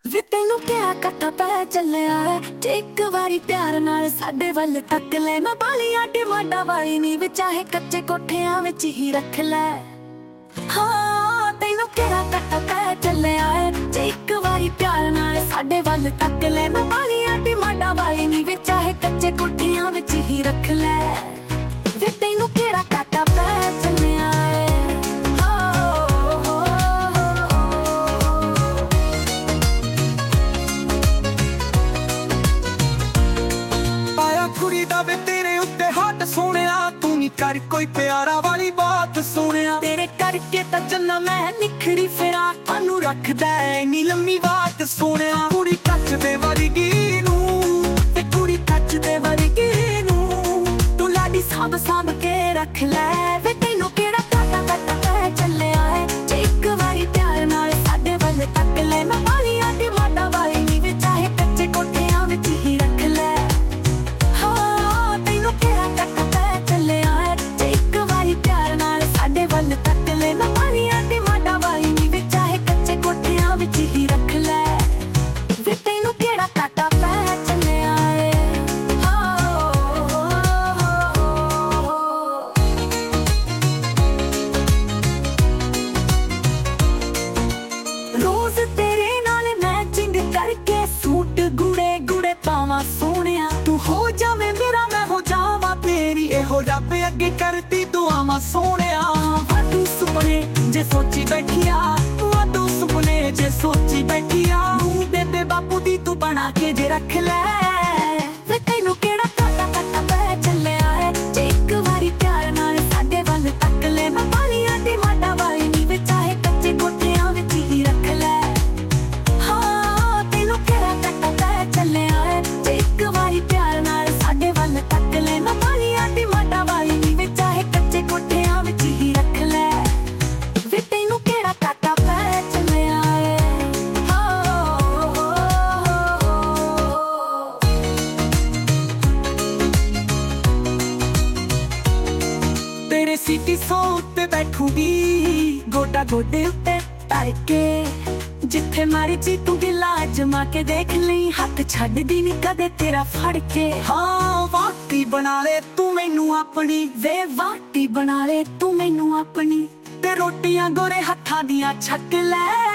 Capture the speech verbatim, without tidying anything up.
ਵੇ ਤੈਨੂੰ ਕਿਹਾ ਕੱਟਾ ਪੈ ਚੱਲਿਆ ਹੈ ਜੇ ਇੱਕ ਵਾਰੀ ਪਿਆਰ ਨਾਲ ਸਾਡੇ ਵੱਲ ਤੱਕ ਲੈ। ਮੈਂ ਬਾਲੀਆਂ ਟਮਾਟਾ ਵਾਲੀ ਨੀ ਵੀ ਚਾਹੇ ਕੱਚੇ ਕੋਠਿਆਂ ਵਿੱਚ ਹੀ ਰੱਖ ਲੈ। ਹਾਂ ਤੈਨੂੰ ਕਿਹਾ ਕੱਟਾ ਪੈ ਚੱਲਿਆ ਹੈ ਜੇ ਇੱਕ ਵਾਰੀ ਪਿਆਰ ਨਾਲ ਸਾਡੇ ਵੱਲ ਤੱਕ ਲੈ। ਮੈਂ ਬਾਲੀਆਂ ਟਮਾਟਾ ਵਾਲੀ ਨੀ ਵੀ ਚਾਹੇ ਕੱਚੇ ਕੋਠਿਆਂ ਵਿੱਚ ਹੀ ਰੱਖ ਲੈ। ਵੇ ਤੈਨੂੰ ਕਿਹੜਾ ਕੱਟਾ ਪੈ ਚੱਲਿਆ ਹੈ। ਕੁੜੀ ਦਾ ਵੇ ਤੇਰੇ ਉੱਤੇ ਹੱਥ ਸੋਹਣਿਆ ਤੂੰ ਨੀ ਕਰ ਕੋਈ ਪਿਆਰਾ ਵਾਲੀ ਬਾਤ ਸੋਹਣਿਆ। ਤੇਰੇ ਕਰਕੇ ਤਾਂ ਜੰਨਾ ਮੈਂ ਨਿਖੜੀ ਫਿਰਾਂ ਤੁਹਾਨੂੰ ਰੱਖਦਾ ਇੰਨੀ ਲੰਮੀ ਬਾਤ ਸੋਹਣਿਆ। ਕੁੜੀ ਕੱਚ ਦੇ ਵਰਗੀ ਨੂੰ ਤੇ ਕੁੜੀ ਕੱਚ ਦੇ ਵਰਗੀ ਨੂੰ ਤੂੰ ਲਾਡੀ ਸਾਂਭ ਸਾਂਭ ਕੇ ਰੱਖ ਲੈ। ਵੇ ਤੈਨੂੰ ਕਿਹੜਾ ਕਾਟਾ ਕੱਟਾ ਪੈ ਚੱਲਿਆ ਹੈ ਜੇ ਇੱਕ ਵਾਰੀ ਪਿਆਰ ਨਾਲ ਸਾਡੇ ਵੱਲ ਤੱਕ ਲੈ। ਮੈਂ ਬਾਲੀਆਂ ਟਮਾਟਾ ਵਾਲੀ ਨੀ ਵੀ ਚਾਹੇ ਕੱਚੇ ਕੋਠਿਆਂ ਵਿੱਚ ਹੀ ਰੱਖ ਲੈ। ਤੱਕ ਲੈ ਮੈਂ ਬਾਲੀਆਂ ਟਮਾਟਾ ਵਾਲੀ ਨੀ ਵੀ ਚਾਹੇ ਕੱਚੇ ਕੋਠਿਆਂ ਵਿੱਚ ਹੀ ਰੱਖ ਲੈ। ਵੇ ਤੈਨੂੰ ਕਿਹੜਾ ਕਾਟਾ ਪੈ ਚੱਲਿਆ ਏ। ਰੋਜ਼ ਤੇਰੇ ਨਾਲ ਮੈਚਿੰਗ ਕਰਕੇ ਸੂਟ ਗੂੜੇ ਗੂੜੇ ਪਾਵਾਂ ਸੋਹਣਿਆ। ਤੂੰ ਹੋ ਜਾਵੇਂ ਮੇਰਾ ਮੈਂ ਹੋ ਜਾਵਾਂ ਤੇਰੀ ਇਹੋ ਰੱਬ ਅੱਗੇ ਕਰਦੀ ਦੁਆਵਾਂ ਸੋਹਣਿਆ। ਵਾਧੂ ਸੁਪਨੇ ਜੇ ਸੋਚੀ ਬੈਠੀਆ ਵਾਧੂ ਸੁਪਨੇ ਜੇ ਸੋਚੀ ਬੈਠੀਆ ਨੂੰ ਬੇਬੇ ਬਾਪੂ ਦੀ ਤੂੰ ਬਣਾ ਕੇ ਜੇ ਰੱਖ ਲੈ। ਵੇ ਤੈਨੂੰ ਕਿਹੜਾ ਕਾਟਾ ਕੱਟਾ ਪੈ ਚੱਲਿਆ ਹੈ ਜੇ ਇੱਕ ਵਾਰੀ ਪਿਆਰ ਨਾਲ ਸਾਡੇ ਵੱਲ ਤੱਕ ਲੈ। ਮੈਂ ਬਾਲੀਆਂ ਟਮਾਟਾ ਵਾਲੀ ਨੀ ਵੀ ਚਾਹੇ ਕੱਚੇ ਕੋਠਿਆਂ ਵਿੱਚ ਹੀ ਰੱਖ ਲੈ। ਹਾਂ ਤੈਨੂੰ ਕਿਹੜਾ ਕਾਟਾ ਪੈ ਚੱਲਿਆ ਹੈ ਜੇ ਇੱਕ ਵਾਰੀ ਪਿਆਰ ਨਾਲ ਸਾਡੇ ਵੱਲ ਤੱਕ ਲੈ। ਮੈਂ ਬਾਲੀਆਂ ਟਮਾਟਾ ਵਾਲੀ ਨੀ ਵੀ ਚਾਹੇ ਕੱਚੇ ਕੋਠਿਆਂ ਵਿੱਚ ਹੀ ਰੱਖ ਲੈ। ਵੇ ਤੈਨੂੰ ਕਿਹੜਾ ਕਾਟਾ ਪੈ ਚੱਲਿਆ ਏ। ਤੇਰੇ ਸੀਟੀ ਸੌ ਉੱਤੇ ਬੈਠੂਗੀ ਗੋਡਾ ਗੋਡੇ ਉੱਤੇ ਧਰ ਕੇ। ਜਿੱਥੇ ਮਾਰੀ ਜੀ ਤੂੰ ਗਿਲਾ ਜਮਾ ਕੇ ਦੇਖ ਲਈ ਹੱਥ ਛੱਡਦੀ ਨੀ ਕਦੇ ਤੇਰਾ ਫੜ ਕੇ। ਹਾਂ ਵਾਟੀ ਬਣਾ ਲੈ ਤੂੰ ਮੈਨੂੰ ਆਪਣੀ ਵੇ ਵਾਟੀ ਬਣਾ ਲੈ ਤੂੰ ਮੈਨੂੰ ਆਪਣੀ ਤੇ ਰੋਟੀਆਂ ਗੋਰੇ ਹੱਥਾਂ ਦੀਆਂ ਛੱਕ ਲੈ।